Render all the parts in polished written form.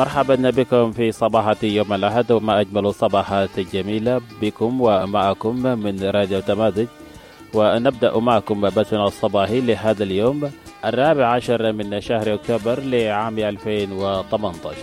مرحبا بكم في صباحات يوم الأحد، وما أجمل الصباحات الجميلة بكم ومعكم من راديو تمازج. ونبدأ معكم بثنا الصباحي لهذا اليوم 14 من شهر أكتوبر لعام 2018.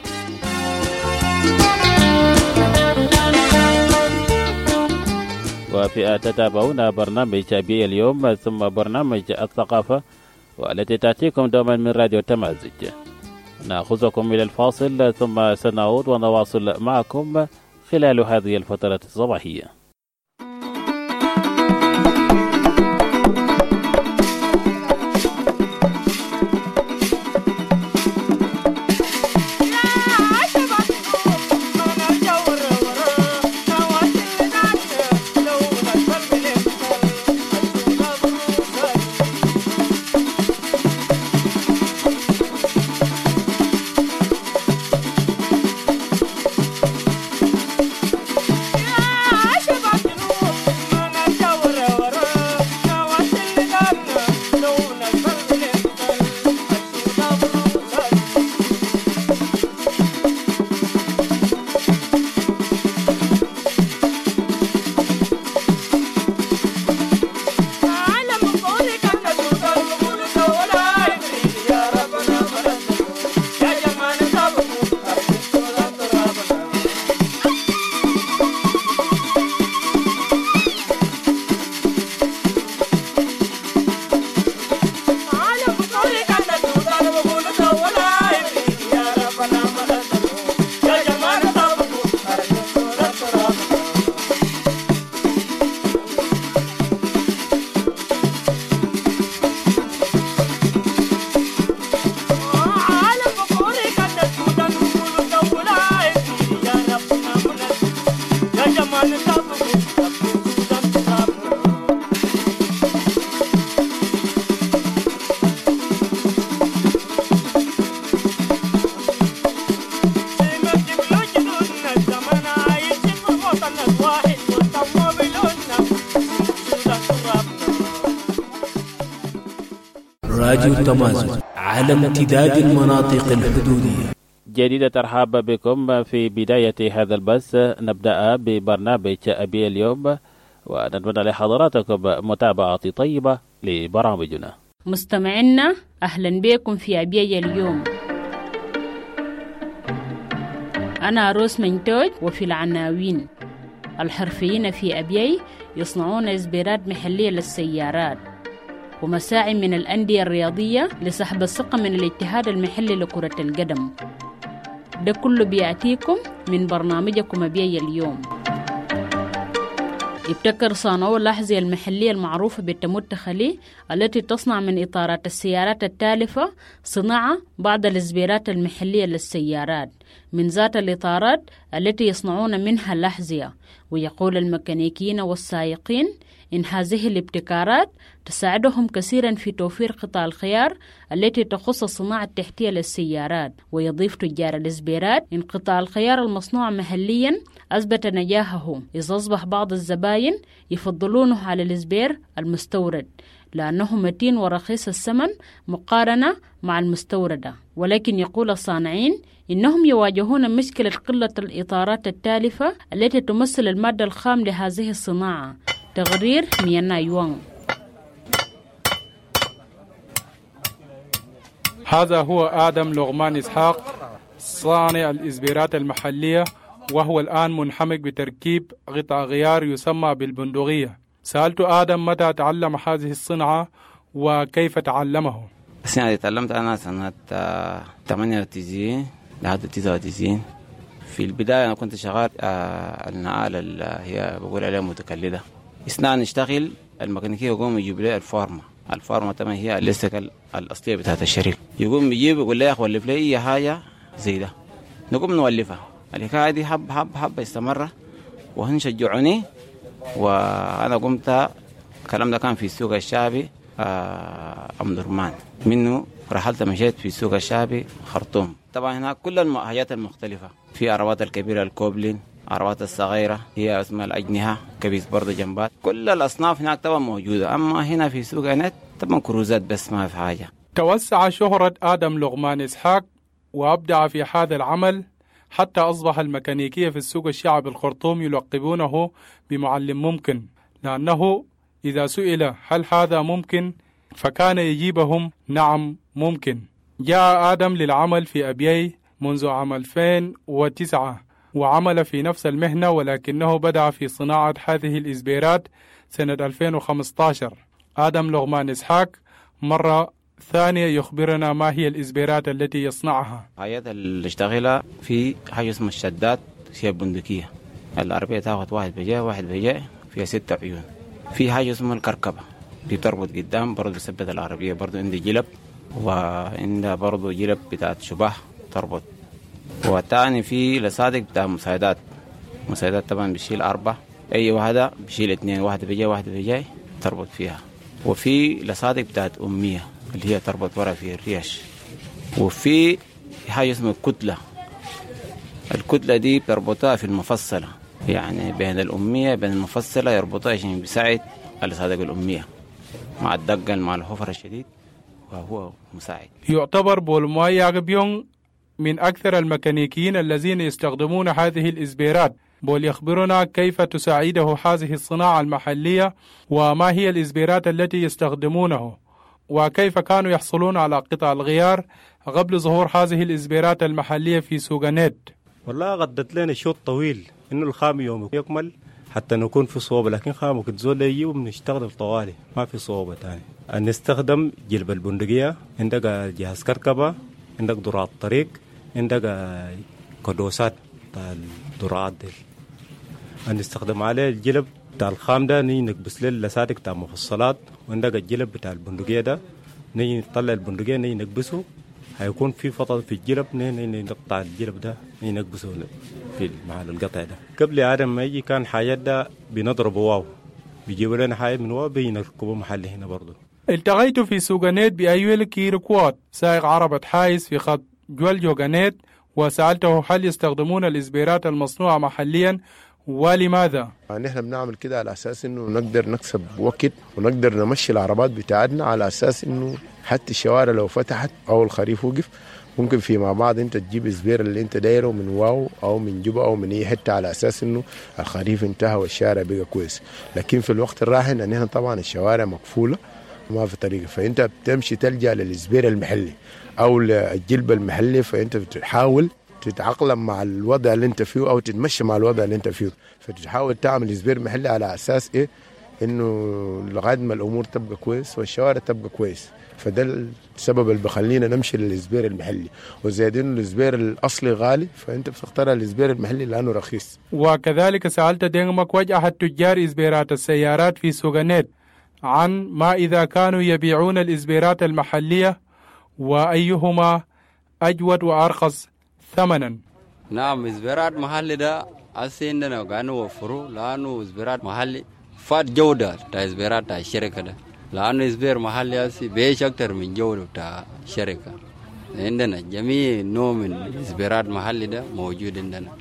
وفي تتابعون برنامج أبي اليوم ثم برنامج الثقافة، والتي تأتيكم دوما من راديو تمازج. نأخذكم إلى الفاصل ثم سنعود ونواصل معكم خلال هذه الفترة الصباحية. راديو تمازج على امتداد المناطق الحدودية. جديد ترحاب بكم في بداية هذا البث. نبدأ ببرنامج أبي اليوم، ونتمنى لحضراتكم متابعة طيبة لبرامجنا. مستمعينا أهلا بكم في أبي اليوم. أنا روس منتوج. وفي العناوين: الحرفيين في أبي يصنعون إزبيرات محلية للسيارات، ومساعي من الأندية الرياضية لسحب الثقة من الاتحاد المحلي لكرة القدم. ده كله بيأتيكم من برنامجكم أبي اليوم. ابتكر صانعو الأحذية المحلية المعروفة بالتموت خلي التي تصنع من إطارات السيارات التالفة صناعة بعض الإزبيرات المحلية للسيارات من ذات الإطارات التي يصنعون منها الأحذية. ويقول الميكانيكيين والسائقين إن هذه الابتكارات تساعدهم كثيرا في توفير قطع الخيار التي تخص الصناعة التحتية للسيارات. ويضيف تجار الإزبيرات إن قطع الخيار المصنوع محليا أثبت نجاحه، إذ أصبح بعض الزباين يفضلونه على الإزبير المستورد لأنه متين ورخيص الثمن مقارنة مع المستوردة. ولكن يقول الصانعين إنهم يواجهون مشكلة قلة الإطارات التالفة التي تمثل المادة الخام لهذه الصناعة. تقرير ميانا يوان. هذا هو آدم لغمان إسحاق صانع الإزبيرات المحلية، وهو الآن منحمك بتركيب قطع غيار يسمى بالبندقية. سألت آدم متى تعلم هذه الصنعة وكيف تعلمه. الصنعة دي تعلمت أنا سنة 98 لحد 99. في البداية أنا كنت شغال النقالة اللي هي بقول عليها متكلدة. أثناء نشتغل الميكانيكي يقوم يجيب لي الفارما طبعا هي الليستة الأصلية بتاعت الشريك. يقوم يجيب يقول لي يا أخي ولف لي أي حاجة زي ده، نقوم نولفها. الحكاية دي حب استمرة وهنشجعوني، وأنا قمت. الكلام ده كان في السوق الشعبي أم درمان، منه رحلت مشيت في السوق الشعبي خرطوم. طبعا هناك كل الحاجات المختلفة، في عربات الكبيرة الكوبلين، عربات الصغيرة هي اسمها الأجنحة كبيس برضه جنبات. كل الأصناف هناك طبعا موجودة. أما هنا في سوق نت طبعا كروزات بس ما في حاجة. توسع شهرة آدم لغمان إسحاق وأبدع في هذا العمل حتى أصبح الميكانيكية في السوق الشعبي الخرطوم يلقبونه بمعلم ممكن، لأنه إذا سئل هل هذا ممكن فكان يجيبهم نعم ممكن. جاء آدم للعمل في أبيي منذ عام 2009 وعمل في نفس المهنة، ولكنه بدأ في صناعة هذه الإزبيرات سنة 2015. آدم لغمان إسحاق مرة ثانية يخبرنا ما هي الإزبيرات التي يصنعها. حاجات اللي اشتغلها في حاجة اسمها الشدات، هي بندقية العربية تاخد واحد بجاء فيها 6 عيون. في حاجة اسمها الكركبة دي تربط قدام برضو بثبت العربية، برضو عندي جلب وعندها برضو جلب بتاعت شباه تربط. والتاني في لصادق بتاع مساعدات طبعا بشيل 4، أي واحدة بشيل 2، واحدة بجاي تربط فيها. وفي لصادق بتاعت أمية اللي هي تربط ورا في الريش. وفي حاجة اسمها الكتلة دي بيربطها في المفصلة، يعني بين الأمية بين المفصلة يربطها عشان بيساعد على صادق الأمية مع الدقل مع الحفر الشديد، وهو مساعد. يعتبر بولمواي ياغبيون من أكثر الميكانيكيين الذين يستخدمون هذه الإزبيرات. بول يخبرنا كيف تساعده هذه الصناعة المحلية، وما هي الإزبيرات التي يستخدمونه، وكيف كانوا يحصلون على قطع الغيار قبل ظهور هذه الإزبيرات المحلية في سوغانيت. والله غدت لنا شوط طويل إنه الخام يوم يكمل حتى نكون في صوبة، لكن خامه كتزول يجي وبنشتغل طوالي ما في صوبة تاني. نستخدم جلب البندقية، عندك جهاز كركبة، عندك دراعات طريق، عندك كدوسات بتاع الدراعات دي. نستخدم عليه الجلب بتاع الخام ده، نيجي نكبس له اللساتك بتاع المفصلات، وعندك الجلب بتاع البندقية ده نيجي نطلع البندقية نيجي نكبسه، هيكون في فطل في الجلب نيجي نقطع الجلب ده نيجي نكبسه في محل القطع ده. قبل آدم ما يجي كان حاجات ده بنضربه واو، بيجيبوا لنا حاجة من واو بينركبوا محل هنا برضه. التقيت في سوغانيت بأيويل كيركوات سائق عربة حايس في خط جول جوغانيت، وسألته هل يستخدمون الإزبيرات المصنوعة محليا ولماذا؟ نحن بنعمل كده على أساس إنه نقدر نكسب وقت ونقدر نمشي العربات بتاعتنا، على أساس إنه حتى الشوارع لو فتحت أو الخريف وقف ممكن في مع بعض أنت تجيب إزبير اللي أنت دايره من واو أو من جبا أو من أي حتة، على أساس إنه الخريف انتهى والشارع بقى كويس. لكن في الوقت الراهن أن هنا طبعا الشوارع مقفولة وما في طريقة، فأنت بتمشي تلجأ للإزبير المحلي أو الجلب المحلي، فأنت بتحاول تتعقلم مع الوضع اللي انت فيه او تتمشى مع الوضع اللي انت فيه، فتحاول تعمل إزبير محلي على اساس ايه؟ انه لغايه ما الامور تبقى كويس والشوارع تبقى كويس. فده السبب اللي بخلينا نمشي للإزبير المحلي، وزيادين الإزبير الاصلي غالي فانت بتختار الإزبير المحلي لانه رخيص. وكذلك سالت دينمك وجه التجار إزبيرات السيارات في سوغانيت عن ما اذا كانوا يبيعون الإزبيرات المحليه وايهما اجود وارخص ثمنا. نعم، إزبيرات محلي ده عندنا كانوا وفروا، لأنه إزبيرات محلي فات جودة تا إزبيرات تا الشركة ده، لأنه إزبير محلي بيش أكتر من جودة تا الشركة. عندنا جميع نوع من إزبيرات محلي ده موجود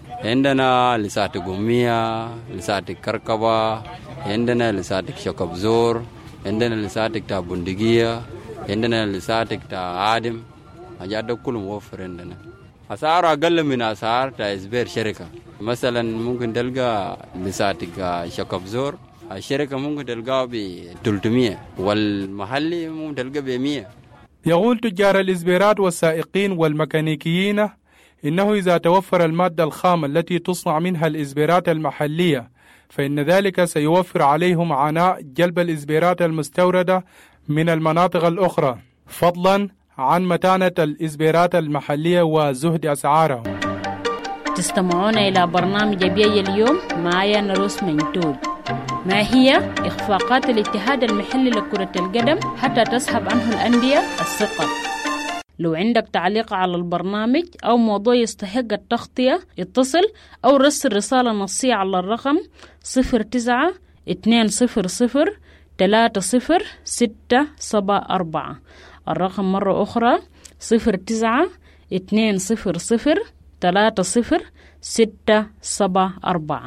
عندنا لسات قومية، لسات كركبة، عندنا لسات شكبزور، عندنا لسات تا بندقية، عندنا لسات تا عادم، حاجات ده كله موفر عندنا. أسعار أقل من أسعار تا إزبير شركة. مثلا ممكن تلقى لساتك شكبزور الشركة ممكن تلقاه ب 300 والمحلي ممكن تلقاه ب 100. يقول تجار الإزبيرات والسائقين والميكانيكيين إنه إذا توفر المادة الخام التي تصنع منها الإزبيرات المحلية فإن ذلك سيوفر عليهم عناء جلب الإزبيرات المستوردة من المناطق الأخرى، فضلا عن متانة الإزبيرات المحلية وزهد أسعارها. تستمعون إلى برنامج بيي اليوم معايا نروس منتوج. ما هي إخفاقات الاتحاد المحلي لكرة القدم حتى تسحب عنه الأندية الثقة؟ لو عندك تعليق على البرنامج أو موضوع يستحق التغطية اتصل أو رسل رسالة نصية على الرقم 09-200-30-674. الرقم مرة أخرى 09-200-30-674.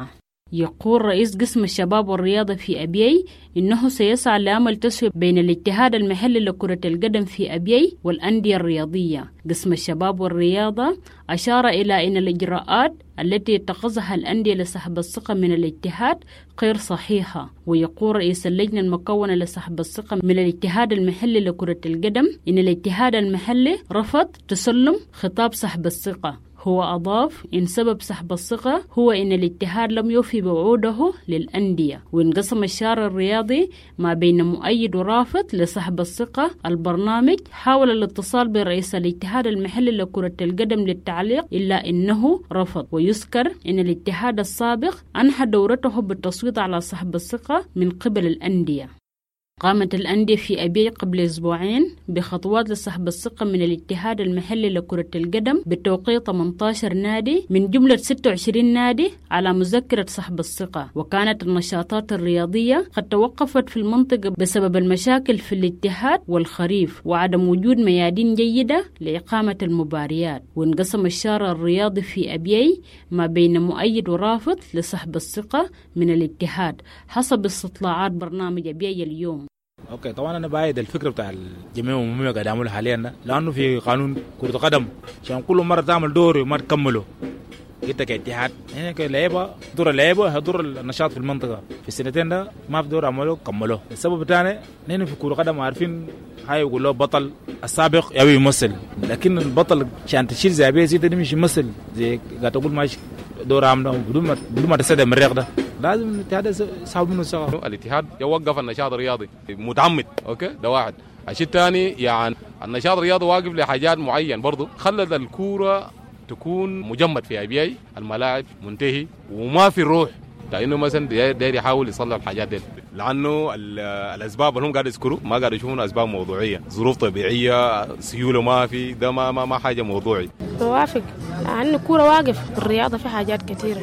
يقول رئيس قسم الشباب والرياضة في أبيي إنه سيسعى لعمل تسوية بين الاتحاد المحلي لكرة القدم في أبيي والأندية الرياضية. قسم الشباب والرياضة أشار إلى أن الإجراءات التي اتخذها الأندية لسحب الثقة من الاتحاد غير صحيحة. ويقول رئيس اللجنة المكونة لسحب الثقة من الاتحاد المحلي لكرة القدم إن الاتحاد المحلي رفض تسلم خطاب سحب الثقة. هو أضاف إن سبب سحب الثقة هو إن الاتحاد لم يوفي بوعوده للأندية. وانقسم الشارع الرياضي ما بين مؤيد ورافض لسحب الثقة. البرنامج حاول الاتصال برئيس الاتحاد المحلي لكرة القدم للتعليق إلا إنه رفض. ويذكر إن الاتحاد السابق أنهى دورته بالتصويت على سحب الثقة من قبل الأندية. قامت الأندية في أبيي قبل أسبوعين بخطوات لسحب الثقة من الاتحاد المحلي لكرة القدم بتوقيع 18 نادي من جملة 26 نادي على مذكرة سحب الثقة. وكانت النشاطات الرياضية قد توقفت في المنطقة بسبب المشاكل في الاتحاد والخريف وعدم وجود ميادين جيدة لإقامة المباريات. وانقسم الشارع الرياضي في أبيي ما بين مؤيد ورافض لسحب الثقة من الاتحاد حسب استطلاعات برنامج أبيي اليوم. اوكي طبعا انا بايد الفكره بتاع الجميع والمهم قاعد يعملوا حاليا ده، لانه في قانون كره قدم عشان كل مره تعمل دور وما تكمله انت كاتحاد هنا كلعيبه دور اللعيبه هدور النشاط في المنطقه في السنتين ده ما في دور عملوا كملوه. السبب الثاني نحن في كره قدم عارفين هاي يقول له بطل السابق يبي يمثل، لكن البطل عشان تشيل زي ابي زيد مش يمثل زي قاعد تقول ماشي دور عامله بدون ما تسد من الرياض ده. لازم الاتحاد يسحب منه الثقه. الاتحاد يوقف النشاط الرياضي متعمد، اوكي ده واحد. الشيء الثاني يعني النشاط الرياضي واقف لحاجات معين برضه، خلت الكوره تكون مجمد في ابيي، الملاعب منتهي وما في الروح، لانه مثلا داير يحاول يصلح الحاجات دي، لانه الاسباب اللي هم قاعد يذكروا ما قاعد يشوفون اسباب موضوعيه، ظروف طبيعيه، سيوله ما في، ده ما حاجه موضوعي. موافق، لانه الكوره واقف، الرياضه في حاجات كثيره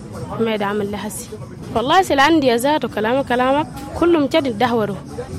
ما يدعم لها هسي. والله سل عندي ذات وكلامك كلهم كده يدهوروا.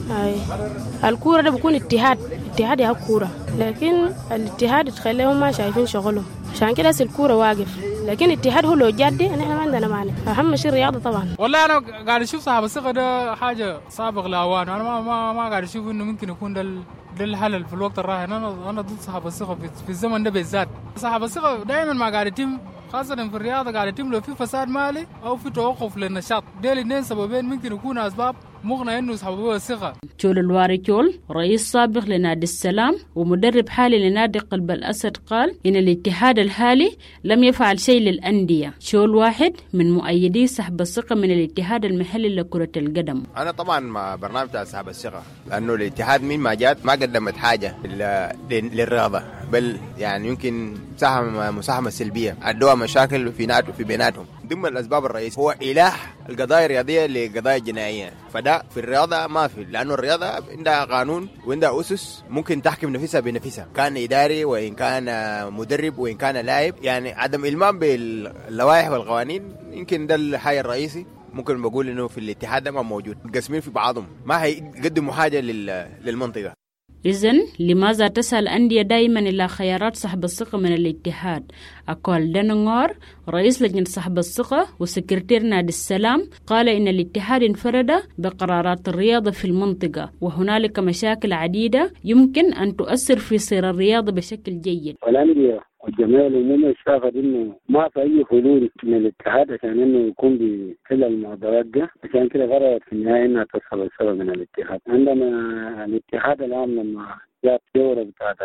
الكوره ده بيكون اتحاد يا كوره، لكن الاتحاد تخليهم ما شايفين شغلهم، عشان كده الكوره واقف. لكن الاتحاد هو لو جدي احنا ما عندنا مانع، اهم شيء الرياضه طبعا. والله انا قاعد اشوف صاحب الثقه ده حاجه سابق لاوان، انا ما قاعد اشوف انه ممكن يكون ده الحل في الوقت الراهن. انا ضد صاحب الثقه في الزمن ده بالذات. صاحب الثقه دائما ما قاعد يتم، خاصة في الرياضة قاعد يتم له في فساد مالي أو في توقف للنشاط. ديل الاثنين سببين ممكن يكونوا أسباب مغنى إنه يسحبوا الثقة. تشول الواري تشول رئيس سابق لنادي السلام ومدرب حالي لنادي قلب الأسد قال إن الاتحاد الحالي لم يفعل شيء للأندية. تشول واحد من مؤيدي سحب الثقة من الاتحاد المحلي لكرة القدم. أنا طبعا مع برنامج تاع سحب الثقة، لأنه الاتحاد من ما جات ما قدمت حاجة للرياضة، بل يعني يمكن مساهمة سلبية، عندها مشاكل في بيناتهم. ضمن الأسباب الرئيسية هو إيلاح القضايا الرياضية لقضايا جنائية، فده في الرياضة ما في، لأنه الرياضة عندها قانون وعندها أسس ممكن تحكم نفسها بنفسها، كان إداري وإن كان مدرب وإن كان لاعب. يعني عدم إلمام باللوائح والقوانين يمكن ده الحاجة الرئيسي. ممكن بقول إنه في الاتحاد ده ما موجود، قسمين في بعضهم ما هيقدموا حاجة للمنطقة. إذن لماذا تسعى الأندية دائما إلى خيارات سحب الثقة من الاتحاد؟ أقول دنغور رئيس لجنة سحب الثقة وسكرتير نادي السلام قال إن الاتحاد انفرد بقرارات الرياضة في المنطقة، وهنالك مشاكل عديدة يمكن أن تؤثر في سير الرياضة بشكل جيد. الأندية والجمعية العمومية شافت إنه ما في أي حلول من الاتحاد عشان إنه يكون بكل المعضلات دي، عشان كده قررت في النهاية إنها تسحب الثقة من الاتحاد. عندما الاتحاد الآن لما جاء الدورة بتاعت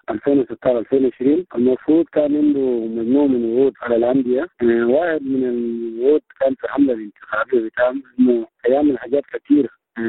2016-2020 المفروض كان عنده مجموعة من الوعود على الأندية. واحد من الوعود كان في حملة الانتخابية بتاعه إنه هيعمل حاجات كثيرة،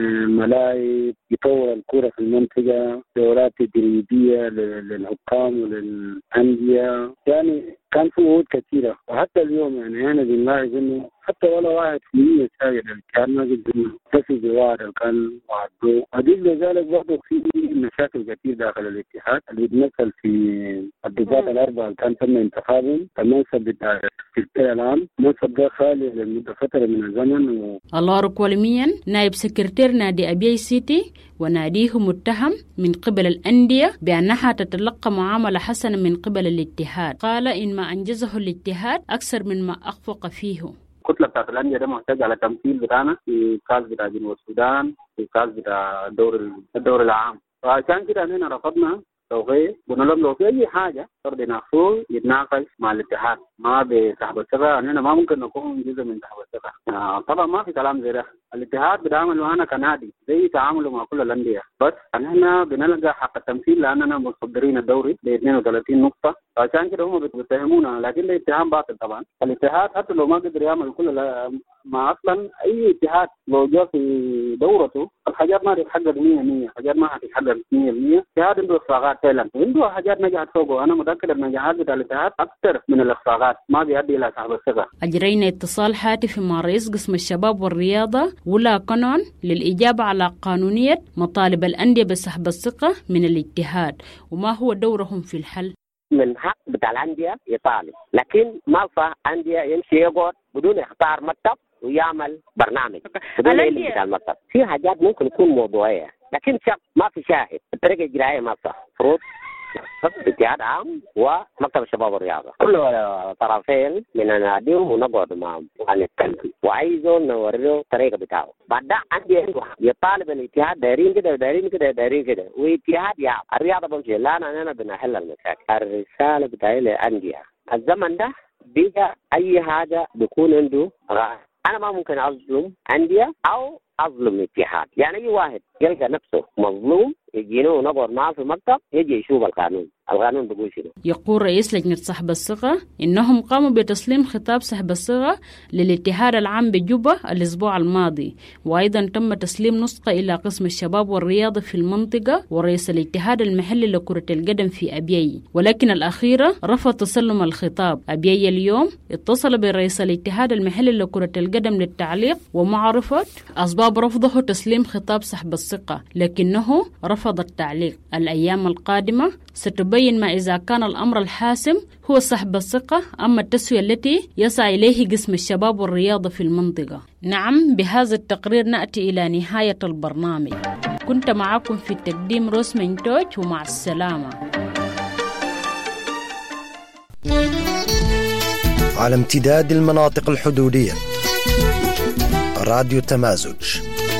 ملاعب، يطور الكرة في المنطقة، دورات تدريبية للحكام وللأندية، يعني كان في وعود كثيرة. وحتى اليوم يعني أنا بنلاحظ إنه حتى ولا 1% ساعد الاتحاد ما قدر يتصل بوعد كان وعده. أضيف لذلك برضه في مشاكل كثير داخل الاتحاد اللي بيتمثل في الضباط الأربعة اللي كان تم انتخابهم. المنصب بتاع السكرتير العام منصب ده خالي لمدة فترة من الزمن. الله ركولميا نائب سكرتير نادي أبيي سيتي وناديه متهم من قبل الأندية بأنها تتلقى معاملة حسنة من قبل الاتحاد. قال إن ما أنجزه الاتحاد أكثر من ما أخفق فيه. الكتله بتاعت الانديه ده محتاج على تمثيل بتاعنا في كاس بتاع جنوب السودان، في كاس بتاع الدور العام. فعشان كده اننا رفضنا توقيع، قلنا لهم لو في اي حاجه فرض ناقصه يتناقش مع الاتحاد، ما بسحب الثقه، اننا ما ممكن نكون جزء من سحب الثقه. طبعا ما في كلام زي ده. الاتحاد بيتعامل معنا كنادي زي تعامله مع كل الانديه، بس اننا بنلقى حق التمثيل لاننا متصدرين الدوري ب 32 نقطه، فعشان كده هم بيتهمونا، لكن الاتهام باطل طبعا. الاتحاد حتى لو ما قدر يعمل كل ما اصلا اي اتحاد لو جاء في دورته الحاجات ما تتحقق 100%، حاجات ما هتتحقق 100%. الاتحاد عنده اخفاقات فعلا، وعنده حاجات نجحت فوقه. انا متاكد ان النجاحات بتاع الاتحاد اكثر من الاخفاقات، ما بيؤدي الى سحب الثقه. اجرينا اتصال هاتفي مع رئيس قسم الشباب والرياضه ولا قنون للاجابه على قانونيه مطالب الانديه بسحب الثقه من الاتحاد وما هو دورهم في الحل. من حق بتاع الانديه يطالب، لكن ما صح انديه يمشي يقعد بدون يختار مكتب ويعمل برنامج بدون علم بتاع المكتب. في حاجات ممكن تكون موضوعيه، لكن ما في شاهد. الطريقه الجرايه ما صح. فروض اتحاد عام ومكتب الشباب والرياضه كل طرفين من نناديهم ونقعد معهم ونتكلم، وعايزه نوريه الطريقه بتاعه. بعد ده عندي يطالب الاتحاد دايرين كده ودايرين كده ودايرين كده، واتحاد يا الرياضه بمشي. لا انا بنحل المشاكل. الرساله بتاعي للانديه الزمن ده بيجا اي حاجه بيكون عنده انا ما ممكن اظلم انديه او اظلم اتحاد. يعني اي واحد يلقى نفسه مظلوم يجينا ونقعد معه في المكتب يجي يشوف القانون بيقول شنو. يقول رئيس لجنة سحب الثقة إنهم قاموا بتسليم خطاب سحب الثقة للاتحاد العام بجوبة الأسبوع الماضي، وأيضا تم تسليم نسخة إلى قسم الشباب والرياضة في المنطقة ورئيس الاتحاد المحلي لكرة القدم في أبيي، ولكن الأخيرة رفض تسلم الخطاب. أبيي اليوم اتصل برئيس الاتحاد المحلي لكرة القدم للتعليق ومعرفة أسباب رفضه تسليم خطاب سحب الثقة، لكنه رفض التعليق. الأيام القادمة ستبين ما إذا كان الأمر الحاسم هو سحب الثقة أما التسوية التي يسعى إليه قسم الشباب والرياضة في المنطقة. نعم، بهذا التقرير نأتي إلى نهاية البرنامج. كنت معكم في التقديم روس منتوج، ومع السلامة. على امتداد المناطق الحدودية راديو تمازج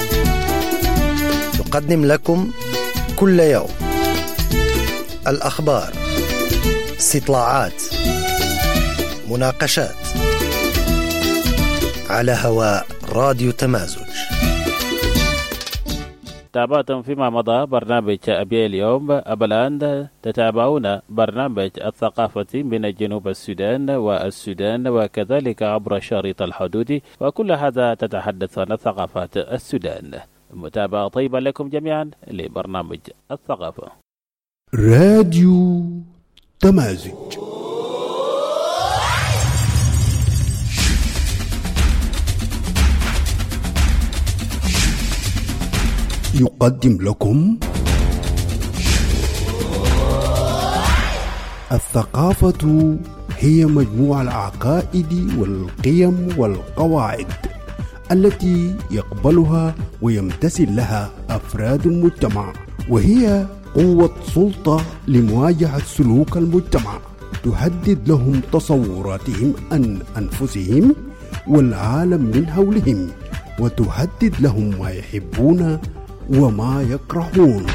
يقدم لكم كل يوم الأخبار، استطلاعات، مناقشات على هواء راديو تمازج. تابعتم فيما مضى برنامج أبي اليوم. الآن تتابعون برنامج الثقافة من جنوب السودان والسودان وكذلك عبر الشريط الحدودي، وكل هذا تتحدث عن ثقافات السودان. متابعة طيبة لكم جميعا لبرنامج الثقافة. راديو تمازج. يقدم لكم الثقافة هي مجموع العقائد والقيم والقواعد التي يقبلها ويمتثل لها أفراد المجتمع، وهي قوة سلطة لمواجهة سلوك المجتمع، تهدد لهم تصوراتهم عن أنفسهم والعالم من حولهم، وتهدد لهم ما يحبون وما يكرهون.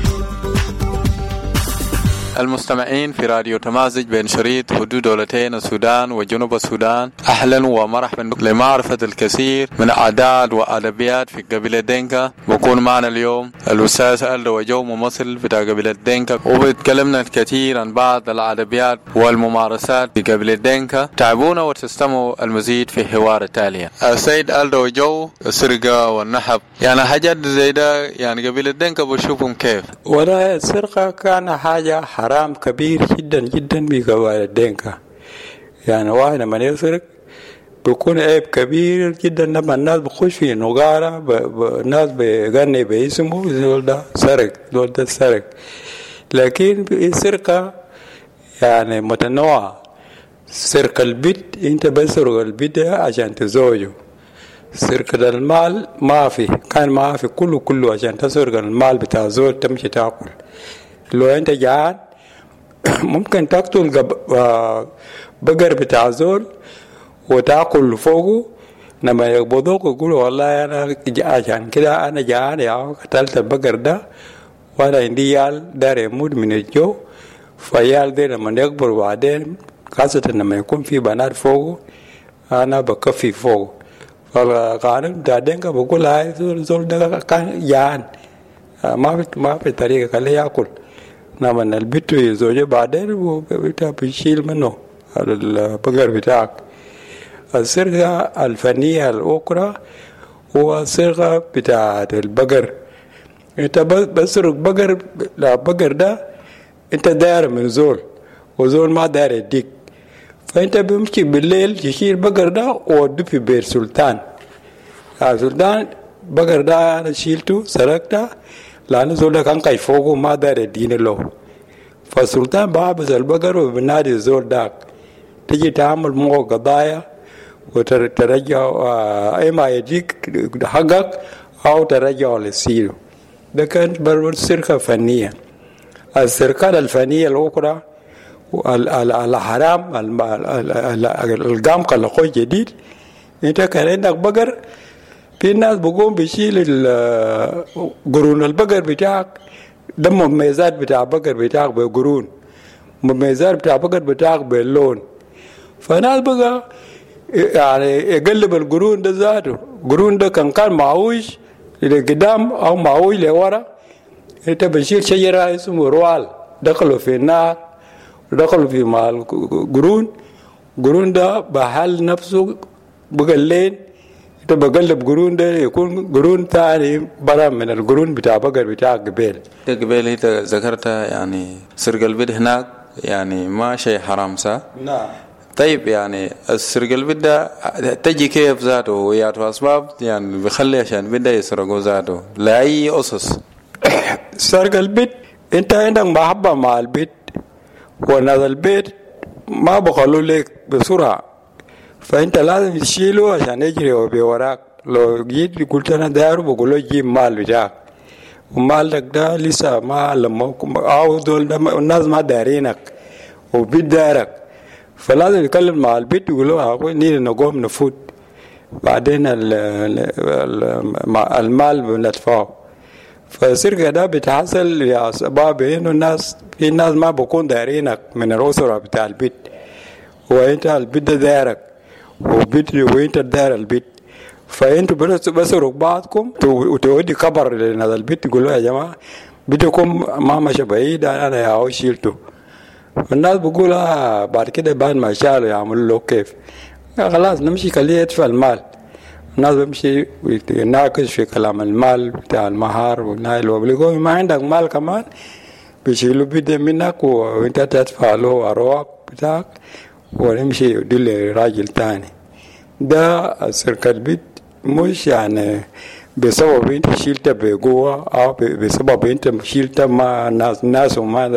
المستمعين في راديو تمازج بين شريط حدود دولتين السودان وجنوب السودان، أهلا ومرحبا لمعرفة الكثير من أعداد وأدبيات في قبيلة دينكا. بكون معنا اليوم الأستاذ ألدو وجو ممثل بتاع قبيلة دينكا، وبتكلمنا الكثير عن بعض الأدبيات والممارسات في قبيلة دينكا. تابعونا وتستمعوا المزيد في الحوار التالي. السيد ألدو وجو، السرقة والنحب يعني حاجات زي ده، يعني قبيلة دينكا بشوفهم كيف؟ ولا السرقة كان حاجة حرام كبير جدا جدا بقبائل الدينكا. يعني واحد لما يسرق بيكون عيب كبير جدا، لما الناس بخش في نقارة الناس بيغني باسمه دول ده سرق، دول ده سرق. لكن السرقة يعني متنوعة. سرقة البيت انت بسرق البيت عشان تزوجه. سرقة المال ما في، كان ما في كله عشان تسرق المال بتاع زول تمشي تاكل. لو انت جعان ممكن تقتل بقر بتاع زول وتاكل فوقه لما يقبضوك يقولوا والله أنا عشان كده أنا جعان يا قتلت البقر ده وأنا عندي يال دار يموت من الجو. فيال دي لما يكبر بعدين خاصة لما يكون في بنات فوقه أنا بكفي فوقه. فالقانون بتاع دينكا بقول هاي زول ده كان جعان ما في طريقة خليه يأكل. لما البيت يزوجه بعدين بيشيل منه البقر بتاعك. السرقة الفنية الأخرى هو السرقة بتاعت البقر. انت بسرق بقر ده انت داير من زول وزول ما داير يديك، فانت بمشي بالليل تشيل بقر ده ووديه في بيت سلطان. سلطان بقر ده انا شيلته سرقته لأن زول ده كان قايد فوقه ما داير يديني له. فالسلطان بحبس البقر وبنادي الزول داك تجي تعمل معه قضايا وترجع اما يديك حقك او ترجع للسيرو. ده كانت برضه سرقة فنية. السرقة الفنية الأخرى الحرام القام قلقوه جديد. انت كان عندك بقر في ناس بقوم بيشيل قرون البقر بتاعك ده مميزات بتاع البقر بتاعك بقرون، مميزات بتاع البقر بتاعك باللون. فناس بقى يعني يقلب القرون ده ذاته. القرون ده كان معوج لقدام او معوج لورا. انت بشيل شجره اسمه روال دخلوا في النار ودخلوا في مع القرون ده بحل نفسه بقلين. انت بقلب قرون ده يكون قرون ثاني برا من القرون بتاع بقر بتاع قبيل انت ذكرتها يعني سرق البيت هناك يعني ما شيء حرام صح؟ نعم. طيب يعني السرق البيت ده تجي كيف ذاته وياته اسباب يعني بيخلي عشان بده يسرقوا ذاته لاي اسس؟ سرق البيت انت عندك محبه مع البيت ونادى البيت ما بخلوا لك بسرعه، فانت لازم تشيله عشان يجري بوراك. لو جيت قلت انا داير بقول له جيب مال بتاعك ومالك ده لسه ما لما او دول ده الناس ما دارينك وبيت دارك، فلازم يتكلم مع البيت يقول له اخوي نيجي نقوم نفوت بعدين المال بندفعه. فالسرقة ده بتحصل يا أسباب إنه الناس في ناس ما بكون دارينك من الأسرة بتاع البيت وأنت البيت ده دارك وأنت دار البيت، فأنتوا بسرق بعضكم وتودي خبر لهذا البيت تقولوا يا جماعة بيتكم ما ماشي بعيد أنا يا هو شيلته. الناس بقول بعد كده بعد ما شالوا يعملوا له كيف خلاص نمشي خليه يدفع المال. الناس بمشي يناقش في كلام المال بتاع المهار والنايل وبلغوا ما عندك مال كمان بيشيلوا بيده منك وانت تدفع له أرواح بتاعك ونمشي يدل راجل تاني. ده سرقة البيت مش يعني بسبب انت شيلتها بقوة او بسبب انت شيلتها ما ناس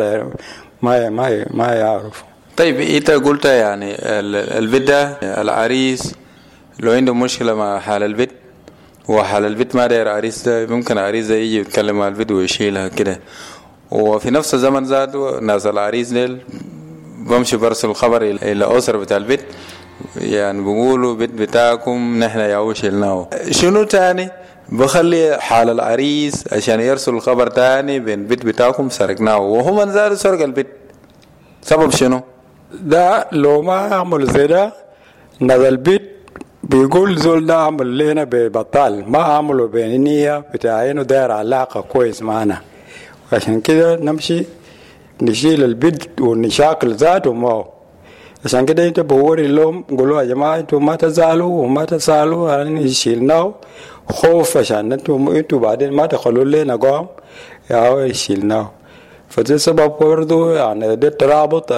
ما يعرفوا. طيب انت قلت يعني البيت ده العريس لو عنده مشكلة مع حال البيت وحال البيت ما داير عريس ده ممكن عريس ده يجي يتكلم مع البيت ويشيلها كده، وفي نفس الزمن ذاته ناس العريس ديل بمشي برسل الخبر إلى أسرة بتاع البيت يعني بيقولوا بيت بتاعكم نحن ياو شيلناه. شنو تاني بخلي حال العريس عشان يرسل الخبر تاني بين بيت بتاعكم سرقناه وهم نزاروا سرق البيت؟ سبب شنو؟ ده لو ما عمل زي ده نزل البيت بيقول زول ده عمل لنا ببطال ما عملوا بنية بتاعينه داير علاقة كويس معنا، عشان كده نمشي نشيل البيت ونشاكل ذاته ما. عشان كده انت بوري لهم قولوا يا جماعة انتوا ما تزعلوا وما تسالوا يعني شيلناه خوف عشان انتوا بعدين ما تخلوا لنا قام يا شيلناه. فده سبب برضو يعني ده الترابط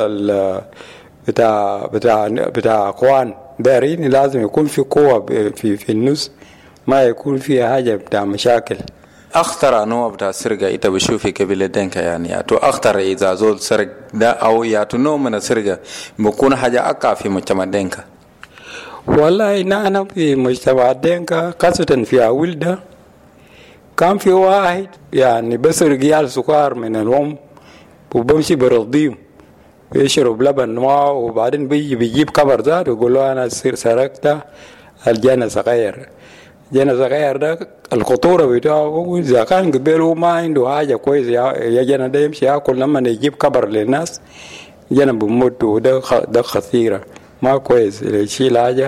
بتاع اخوان دارين لازم يكون في قوة في النص ما يكون فيها حاجة بتاع مشاكل. أخطر أنواع بتاع السرقة إنت بشوف في قبيلة دينكا يعني تو أخطر إذا زول سرق ده أو ياتو نوع من السرقة بكون حاجة أقع في مجتمع دينكا. والله أنا في مجتمع دينكا خاصة في أول ده كان في واحد يعني بسرق رجال سكر من الأم وبمشي برضيهم يشرب لبن معه وبعدين بيجيب كبر ذات ويقول له أنا سرقت الجنة صغير. جنة صغير ده الخطورة بتاعه إذا كان قبله ما عنده حاجة كويس يا جنة ده يمشي يأكل لما يجيب كبر للناس جنة بموت، وده خطيرة ما كويس يشيل حاجة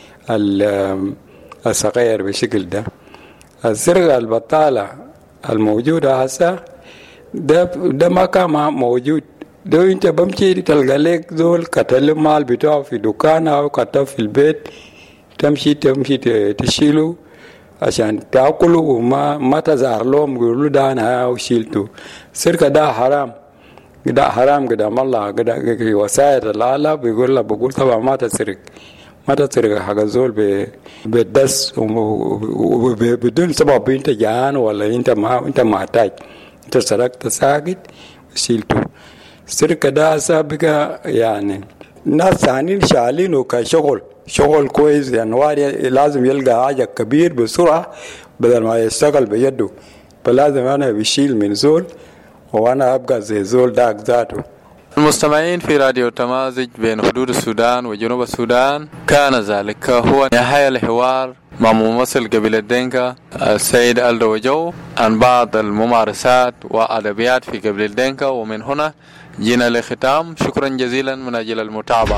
الصغير بالشكل ده. السرقة البطالة الموجودة هسه ده ما كان موجود. ده انت بمشي تلقى لك زول قتل المال بتاعه في دكان او قتل في البيت، تمشي تشيله عشان تاكله وما تزار لهم يقولوا ده انا وشيلته. السرقة ده حرام، ده حرام قدام الله، قدام وسائل الآلة بيقول طبعا ما تسرق حق الزول بالدس بدون سبب انت جعان ولا انت محتاج، انت سرقت ساكت وشيلته. السرقة ده سابقة يعني ناس ثانيين شغالينه شغل كويس، يعني واحد لازم يلقى حاجة كبير بسرعة بدل ما يشتغل بيده، فلازم أنا بشيل من زول وأنا أبقى زي زول داك ذاته. المستمعين في راديو تمازج بين حدود السودان وجنوب السودان، كان ذلك هو نهاية الحوار مع ممثل قبيلة دينكا السيد ألدو جو عن بعض الممارسات وأدبيات في قبيلة دينكا، ومن هنا جينا لختام. شكرا جزيلا من أجل المتابعة.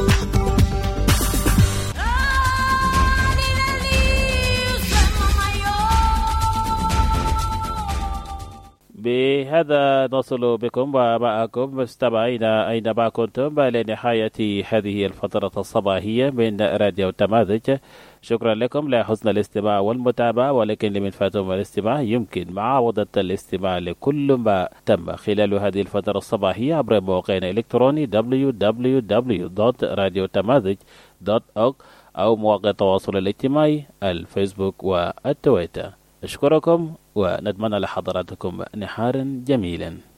بهذا نصل بكم ومعكم مستمعينا أينما كنتم لنهاية هذه الفترة الصباحية من راديو تمازج. شكرا لكم لحسن الاستماع والمتابعة، ولكن لمن فاتهم الاستماع يمكن معاودة الاستماع لكل ما تم خلال هذه الفترة الصباحية عبر موقعنا الإلكتروني www.radiotamazig.org أو مواقع التواصل الاجتماعي الفيسبوك والتويتر. أشكركم ونتمنى لحضراتكم نهارا جميلا.